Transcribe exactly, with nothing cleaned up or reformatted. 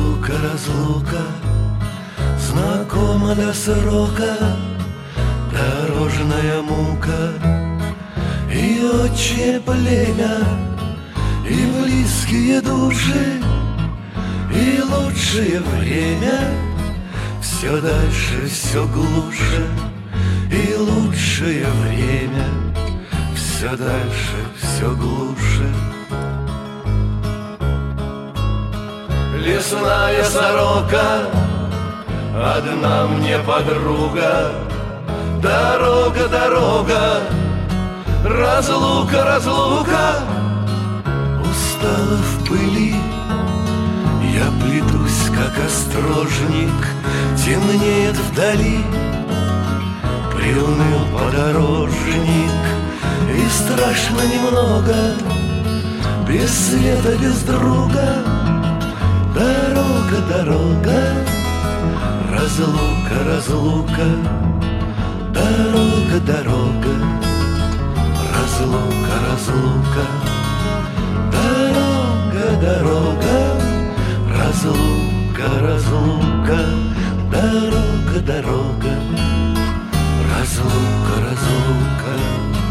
Разлука, разлука, знакома до срока дорожная мука. И отче племя, и близкие души, и лучшее время все дальше, все глуше. И лучшее время все дальше, все глуше. Лесная сорока, одна мне подруга. Дорога, дорога, разлука, разлука. Устала в пыли, я плетусь, как острожник. Темнеет вдали, приуныл подорожник. И страшно немного, без света, без друга. Дорога, дорога, разлука, разлука. Дорога, дорога, разлука, разлука. Дорога, дорога, разлука, разлука. Дорога, дорога, разлука, разлука.